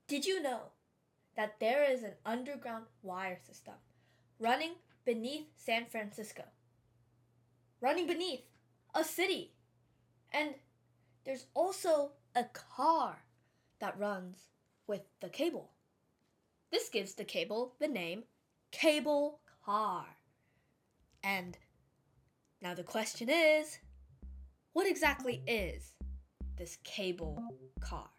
Did you know that there is an underground wire system running beneath San Francisco? Running beneath a city. And there's also a car that runs with the cable. This gives the cable the name cable car. And now the question is, what exactly is this cable car?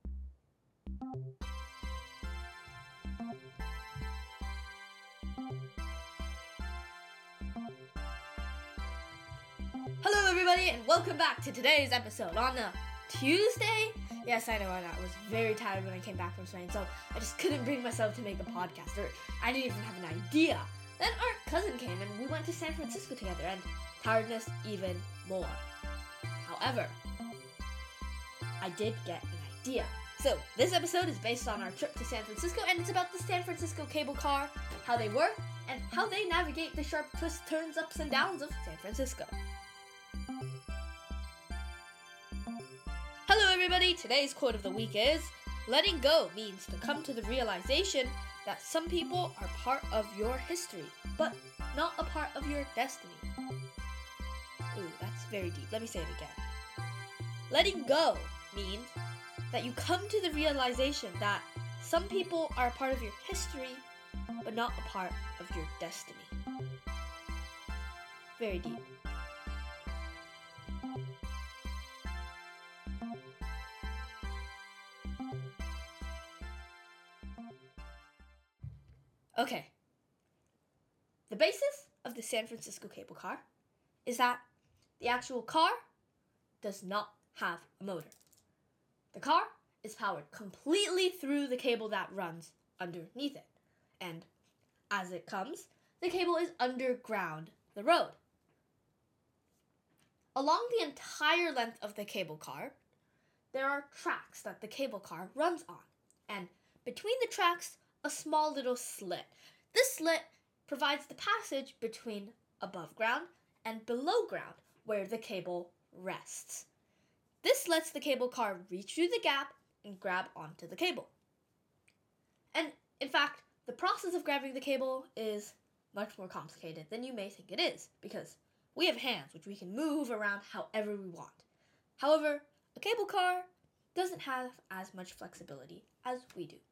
Hello everybody and welcome back to today's episode on a Tuesday. Yes, I know I was very tired when I came back from Spain, so I just couldn't bring myself to make a podcast, or I didn't even have an idea. Then our cousin came and we went to San Francisco together, and tiredness even more. However, I did get an idea. So this episode is based on our trip to San Francisco, and it's about the San Francisco cable car, how they work, and how they navigate the sharp twists, turns, ups, and downs of San Francisco. Hello everybody, today's quote of the week is, letting go means to come to the realization that some people are part of your history, but not a part of your destiny. Ooh, that's very deep. Let me say it again. Letting go means that you come to the realization that some people are a part of your history, but not a part of your destiny. Very deep. Okay. The basis of the San Francisco cable car is that the actual car does not have a motor. The car is powered completely through the cable that runs underneath it. And as it comes, the cable is underground the road. Along the entire length of the cable car, there are tracks that the cable car runs on. And between the tracks, a small little slit. This slit provides the passage between above ground and below ground where the cable rests. This lets the cable car reach through the gap and grab onto the cable. And in fact, the process of grabbing the cable is much more complicated than you may think it is, because we have hands which we can move around however we want. However, a cable car doesn't have as much flexibility as we do.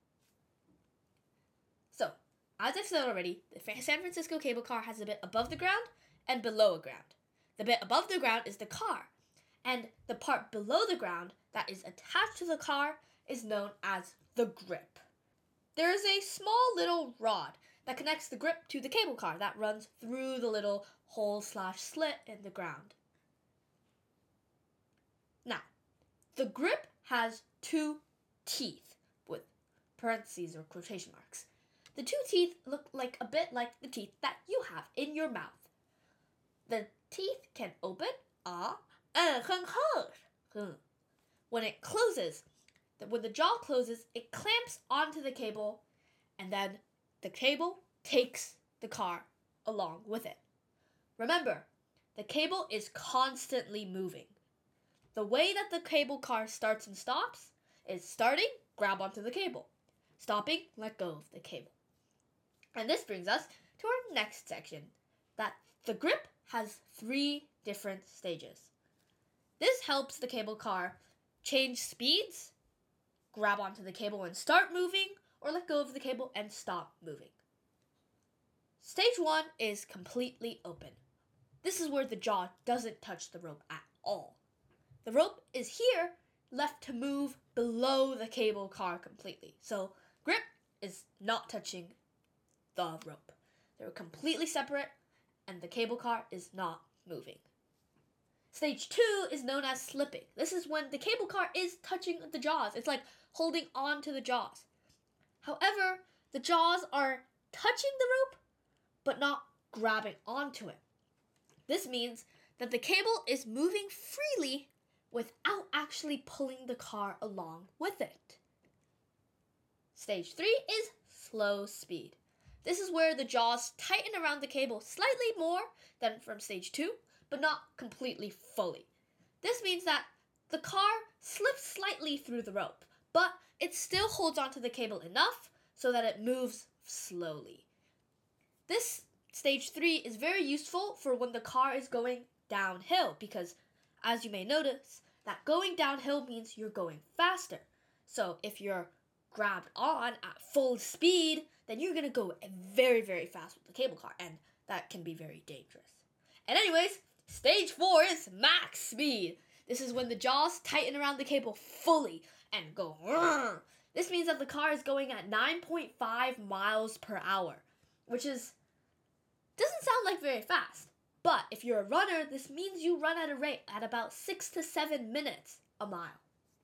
So, as I've said already, the San Francisco cable car has a bit above the ground and below ground. The bit above the ground is the car, and the part below the ground that is attached to the car is known as the grip. There is a small little rod that connects the grip to the cable car that runs through the little hole/slit in the ground. Now, the grip has two teeth with parentheses or quotation marks. The two teeth look a bit like the teeth that you have in your mouth. The teeth can open, when it closes. When the jaw closes, it clamps onto the cable, and then the cable takes the car along with it. Remember, the cable is constantly moving. The way that the cable car starts and stops is starting, grab onto the cable. Stopping, let go of the cable. And this brings us to our next section, that the grip has 3 different stages. This helps the cable car change speeds, grab onto the cable and start moving, or let go of the cable and stop moving. Stage 1 is completely open. This is where the jaw doesn't touch the rope at all. The rope is here, left to move below the cable car completely. So grip is not touching the rope. They're completely separate, and the cable car is not moving. Stage 2 is known as slipping. This is when the cable car is touching the jaws. It's like holding on to the jaws. However, the jaws are touching the rope, but not grabbing onto it. This means that the cable is moving freely without actually pulling the car along with it. Stage 3 is slow speed. This is where the jaws tighten around the cable slightly more than from stage 2, but not completely fully. This means that the car slips slightly through the rope, but it still holds onto the cable enough so that it moves slowly. This stage 3 is very useful for when the car is going downhill because, as you may notice, that going downhill means you're going faster. So if you're grabbed on at full speed, then you're going to go very, very fast with the cable car, and that can be very dangerous. And anyways, stage 4 is max speed. This is when the jaws tighten around the cable fully and go. This means that the car is going at 9.5 miles per hour, which doesn't sound like very fast. But if you're a runner, this means you run at a rate at about 6 to 7 minutes a mile.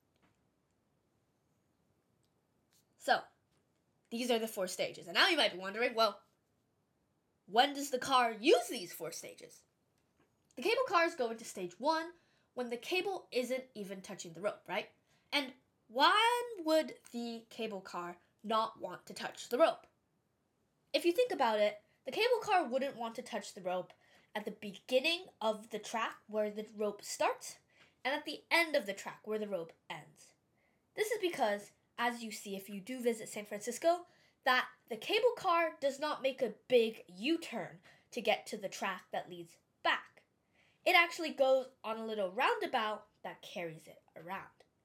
So, these are the 4 stages. And now you might be wondering, well, when does the car use these 4 stages? The cable cars go into stage 1 when the cable isn't even touching the rope, right? And when would the cable car not want to touch the rope? If you think about it, the cable car wouldn't want to touch the rope at the beginning of the track where the rope starts and at the end of the track where the rope ends. This is because, as you see if you do visit San Francisco, that the cable car does not make a big U-turn to get to the track that leads back. It actually goes on a little roundabout that carries it around.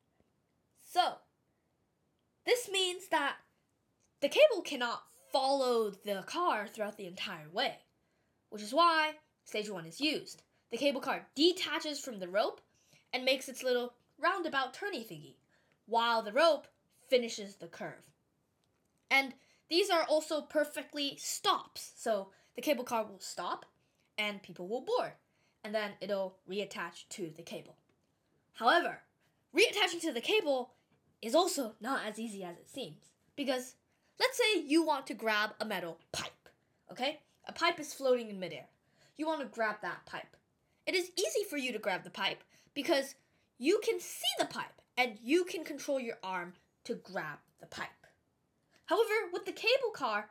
So, this means that the cable cannot follow the car throughout the entire way, which is why stage 1 is used. The cable car detaches from the rope and makes its little roundabout turny thingy, while the rope finishes the curve. And these are also perfectly stops, so the cable car will stop and people will board, and then it'll reattach to the cable. However, reattaching to the cable is also not as easy as it seems, because let's say you want to grab a metal pipe, okay? A pipe is floating in midair. You want to grab that pipe. It is easy for you to grab the pipe because you can see the pipe and you can control your arm to grab the pipe. However, with the cable car,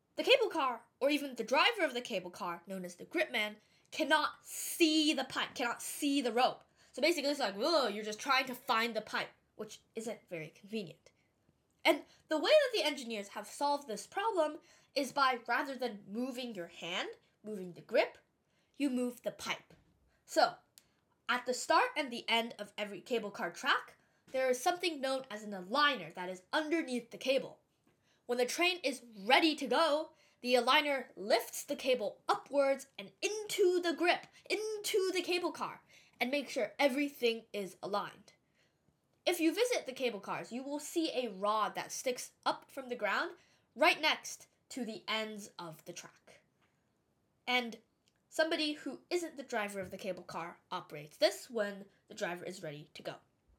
or even the driver of the cable car, known as the grip man, cannot see the pipe, cannot see the rope. So basically it's like, oh, you're just trying to find the pipe, which isn't very convenient. And the way that the engineers have solved this problem is by, rather than moving your hand, moving the grip, you move the pipe. So, at the start and the end of every cable car track, there is something known as an aligner that is underneath the cable. When the train is ready to go, the aligner lifts the cable upwards and into the grip, into the cable car, and makes sure everything is aligned. If you visit the cable cars, you will see a rod that sticks up from the ground right next to the ends of the track. And somebody who isn't the driver of the cable car operates this when the driver is ready to go.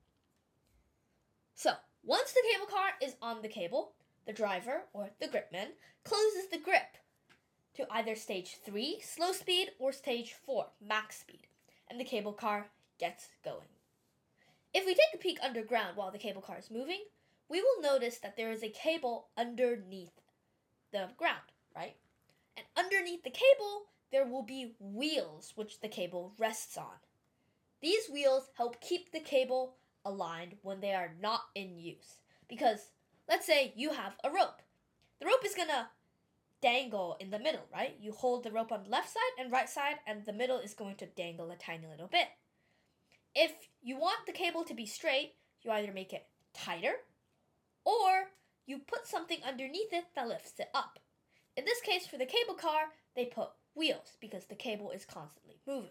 So, once the cable car is on the cable, the driver, or the gripman, closes the grip to either stage 3, slow speed, or stage 4, max speed, and the cable car gets going. If we take a peek underground while the cable car is moving, we will notice that there is a cable underneath the ground, right? And underneath the cable, there will be wheels which the cable rests on. These wheels help keep the cable aligned when they are not in use. Because, let's say you have a rope. The rope is going to dangle in the middle, right? You hold the rope on the left side and right side, and the middle is going to dangle a tiny little bit. If you want the cable to be straight, you either make it tighter, or you put something underneath it that lifts it up. In this case, for the cable car, they put wheels because the cable is constantly moving.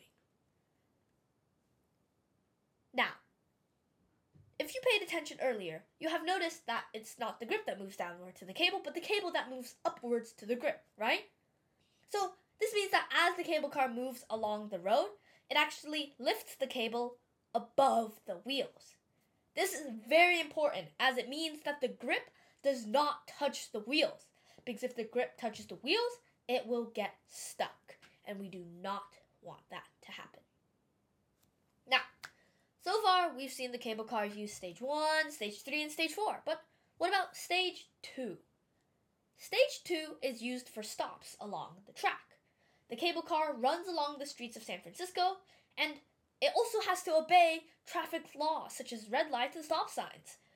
Now, if you paid attention earlier, you have noticed that it's not the grip that moves downward to the cable, but the cable that moves upwards to the grip, right? So this means that as the cable car moves along the road, it actually lifts the cable above the wheels. This is very important as it means that the grip does not touch the wheels, because if the grip touches the wheels, it will get stuck, and we do not want that to happen. Now, so far we've seen the cable cars use stage 1, stage 3, and stage 4, but what about stage 2? Stage 2 is used for stops along the track. The cable car runs along the streets of San Francisco, and it also has to obey traffic laws such as red lights and stop signs.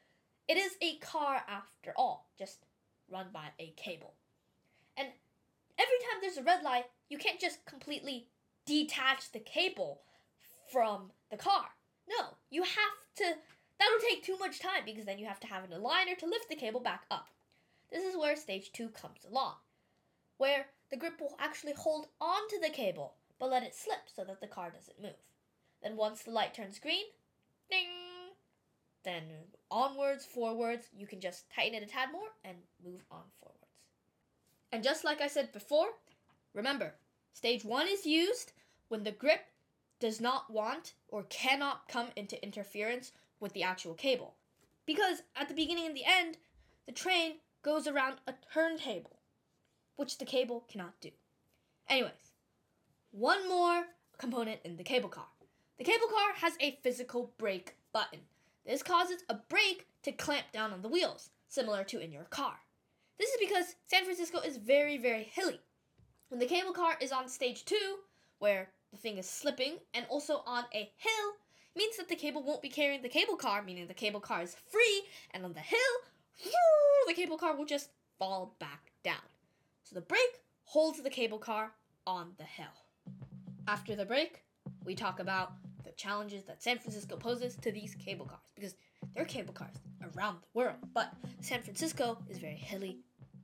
it is a car after all, just run by a cable. And every time there's a red light, you can't just completely detach the cable from the car. No, you have to, that'll take too much time because then you have to have an aligner to lift the cable back up. This is where stage 2 comes along, where the grip will actually hold onto the cable, but let it slip so that the car doesn't move. Then once the light turns green, ding! Then onwards, forwards, you can just tighten it a tad more and move on forwards. And just like I said before, remember, stage 1 is used when the grip does not want or cannot come into interference with the actual cable. Because at the beginning and the end, the train goes around a turntable, which the cable cannot do. Anyways, one more component in the cable car. The cable car has a physical brake button. This causes a brake to clamp down on the wheels, similar to in your car. This is because San Francisco is very, very hilly. When the cable car is on stage 2, where the thing is slipping, and also on a hill, it means that the cable won't be carrying the cable car, meaning the cable car is free, and on the hill, the cable car will just fall back down. So the brake holds the cable car on the hill. After the break, we talk about the challenges that San Francisco poses to these cable cars, because there are cable cars around the world, but San Francisco is very hilly.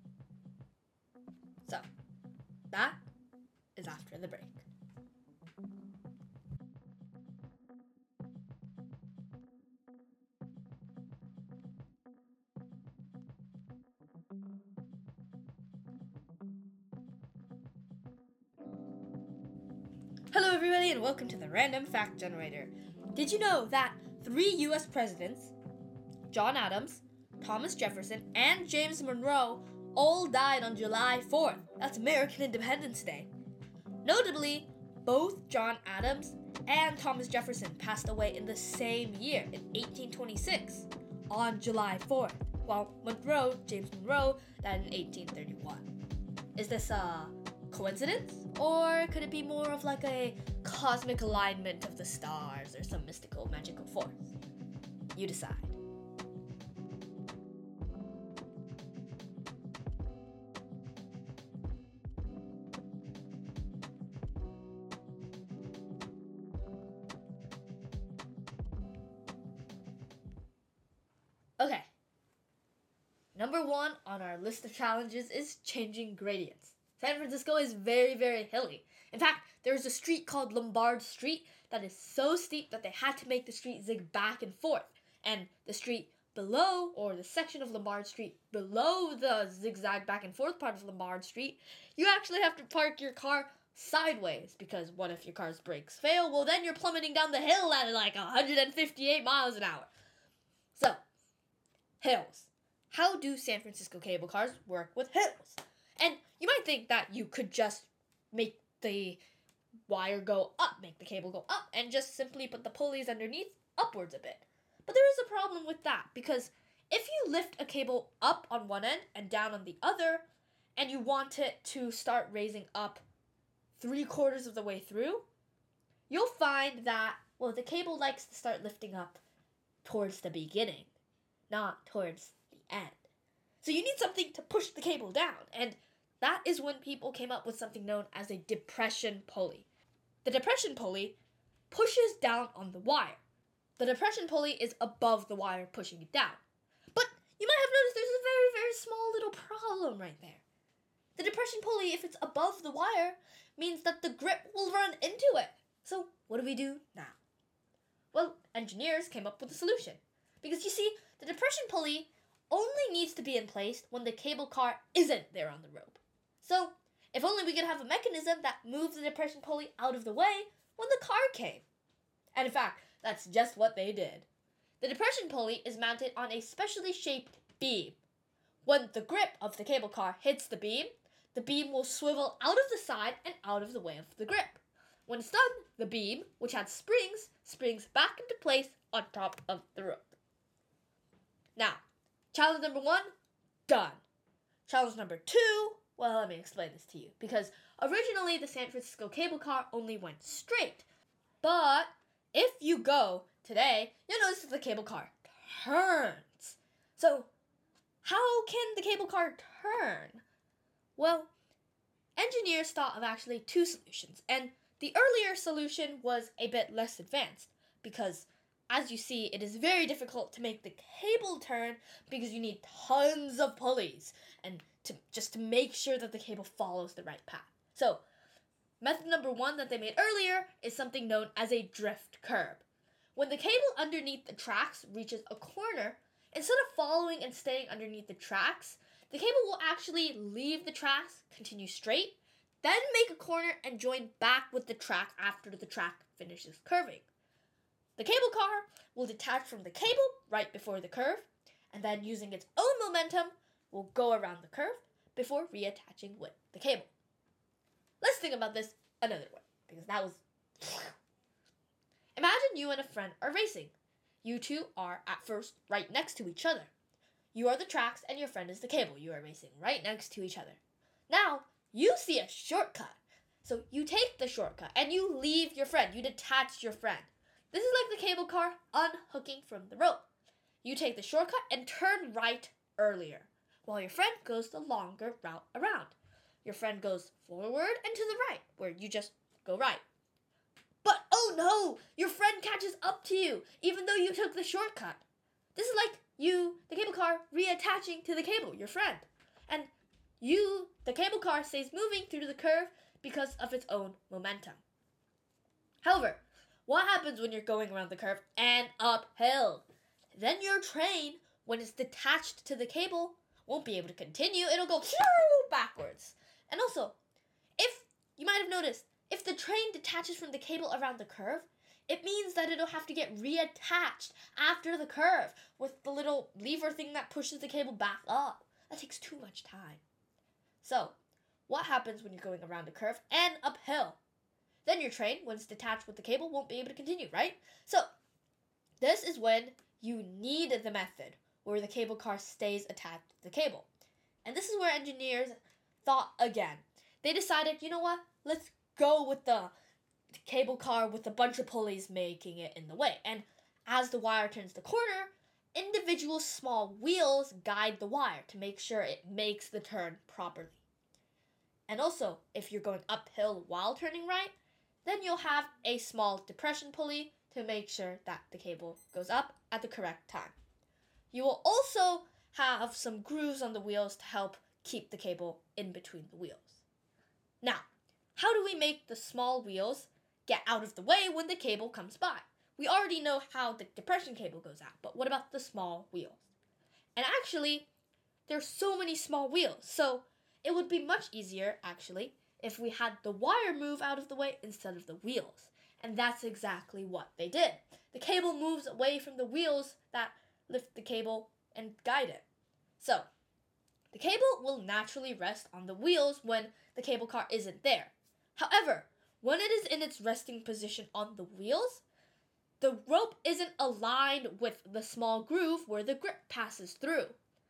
So, that is after the break. Hello everybody and welcome to the Random Fact Generator. Did you know that 3 US presidents, John Adams, Thomas Jefferson, and James Monroe, all died on July 4th? That's American Independence Day. Notably, both John Adams and Thomas Jefferson passed away in the same year, in 1826, on July 4th, while James Monroe, died in 1831. Is this a coincidence? Or could it be more of like a cosmic alignment of the stars or some mystical, magical force? You decide. Okay. Number 1 on our list of challenges is changing gradients. San Francisco is very, very hilly. In fact, there's a street called Lombard Street that is so steep that they had to make the street zig back and forth. And the street below, or the section of Lombard Street below the zigzag back and forth part of Lombard Street, you actually have to park your car sideways, because what if your car's brakes fail? Well, then you're plummeting down the hill at like 158 miles an hour. So, hills. How do San Francisco cable cars work with hills? And you might think that you could just make the wire go up, make the cable go up, and just simply put the pulleys underneath upwards a bit. But there is a problem with that, because if you lift a cable up on one end and down on the other, and you want it to start raising up 3/4 of the way through, you'll find that, well, the cable likes to start lifting up towards the beginning, not towards the end. So you need something to push the cable down, and that is when people came up with something known as a depression pulley. The depression pulley pushes down on the wire. The depression pulley is above the wire pushing it down. But you might have noticed there's a very, very small little problem right there. The depression pulley, if it's above the wire, means that the grip will run into it. So what do we do now? Well, engineers came up with a solution. Because you see, the depression pulley only needs to be in place when the cable car isn't there on the rope. So, if only we could have a mechanism that moves the depression pulley out of the way when the car came. And in fact, that's just what they did. The depression pulley is mounted on a specially shaped beam. When the grip of the cable car hits the beam will swivel out of the side and out of the way of the grip. When it's done, the beam, which had springs back into place on top of the rope. Now, challenge number 1, done. Challenge number 2, well, let me explain this to you. Because originally, the San Francisco cable car only went straight. But if you go today, you'll notice that the cable car turns. So, how can the cable car turn? Well, engineers thought of actually two solutions, and the earlier solution was a bit less advanced because, as you see, it is very difficult to make the cable turn because you need tons of pulleys and to make sure that the cable follows the right path. So, method number one that they made earlier is something known as a drift curb. When the cable underneath the tracks reaches a corner, instead of following and staying underneath the tracks, the cable will actually leave the tracks, continue straight, then make a corner and join back with the track after the track finishes curving. The cable car will detach from the cable right before the curve, and then using its own momentum, will go around the curve before reattaching with the cable. Let's think about this another way, because that was... Imagine you and a friend are racing. You two are at first right next to each other. You are the tracks and your friend is the cable. You are racing right next to each other. Now, you see a shortcut. So you take the shortcut and you leave your friend. You detach your friend. This is like the cable car unhooking from the rope. You take the shortcut and turn right earlier, while your friend goes the longer route around. Your friend goes forward and to the right, where you just go right. But oh no, your friend catches up to you, even though you took the shortcut. This is like you, the cable car, reattaching to the cable, your friend. And you, the cable car, stays moving through the curve because of its own momentum. However, what happens when you're going around the curve and uphill? Then your train, when it's detached to the cable, won't be able to continue. It'll go backwards. And also, if you might have noticed, if the train detaches from the cable around the curve, it means that it'll have to get reattached after the curve with the little lever thing that pushes the cable back up. That takes too much time. So, what happens when you're going around a curve and uphill? Then your train, when it's detached with the cable, won't be able to continue, right? So, this is when you need the method where the cable car stays attached to the cable. And this is where engineers thought again. They decided, you know what? Let's go with the cable car with a bunch of pulleys making it in the way. And as the wire turns the corner, individual small wheels guide the wire to make sure it makes the turn properly. And also, if you're going uphill while turning right, then you'll have a small depression pulley to make sure that the cable goes up at the correct time. You will also have some grooves on the wheels to help keep the cable in between the wheels. Now, how do we make the small wheels get out of the way when the cable comes by? We already know how the depression cable goes out, but what about the small wheels? And actually, there's so many small wheels, so it would be much easier, actually, if we had the wire move out of the way instead of the wheels. And that's exactly what they did. The cable moves away from the wheels that lift the cable and guide it. So, the cable will naturally rest on the wheels when the cable car isn't there. However, when it is in its resting position on the wheels, the rope isn't aligned with the small groove where the grip passes through.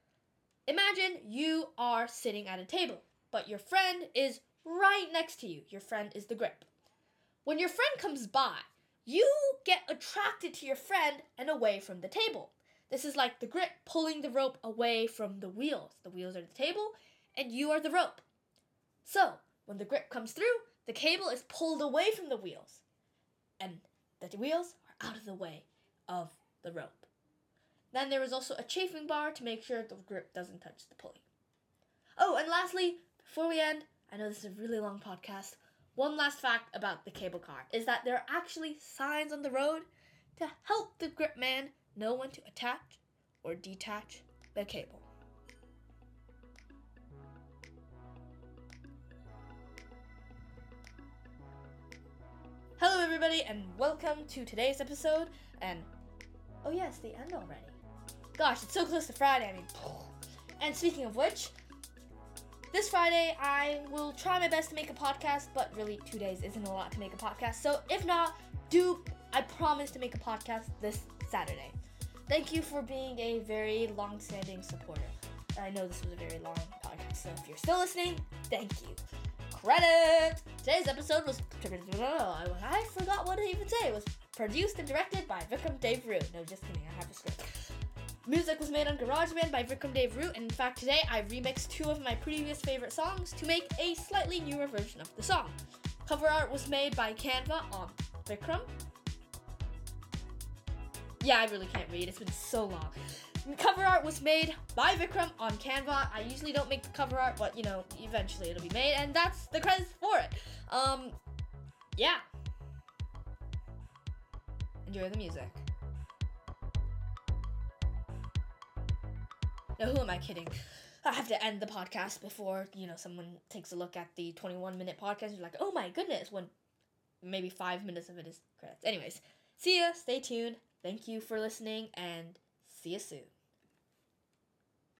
Imagine you are sitting at a table, but your friend is right next to you. Your friend is the grip. When your friend comes by, you get attracted to your friend and away from the table. This is like the grip pulling the rope away from the wheels. The wheels are the table, and you are the rope. So, when the grip comes through, the cable is pulled away from the wheels, and the wheels are out of the way of the rope. Then there is also a chafing bar to make sure the grip doesn't touch the pulley. Oh, and lastly, before we end, I know this is a really long podcast, one last fact about the cable car is that there are actually signs on the road to help the grip man know when to attach or detach the cable. Hello everybody and welcome to today's episode, and oh yes, the end already. Gosh, it's so close to Friday, and speaking of which, this Friday I will try my best to make a podcast, but really 2 days isn't a lot to make a podcast, so if not, I promise to make a podcast this Saturday. Thank you for being a very long-standing supporter. I know this was a very long podcast, so if you're still listening, thank you. Credit! Today's episode was... I forgot what to even say. It was produced and directed by Vikram Dev Rue. No, just kidding. I have a script. Music was made on GarageBand by Vikram Dave Root, and in fact today I remixed 2 of my previous favorite songs to make a slightly newer version of the song. Cover art was made by Canva on Vikram. Yeah, I really can't read, it's been so long. Cover art was made by Vikram on Canva. I usually don't make the cover art, but eventually it'll be made, and that's the credits for it. Yeah. Enjoy the music. Now, who am I kidding? I have to end the podcast before, someone takes a look at the 21-minute podcast and you're like, oh my goodness, when maybe 5 minutes of it is credits. Anyways, see ya, stay tuned, thank you for listening, and see you soon.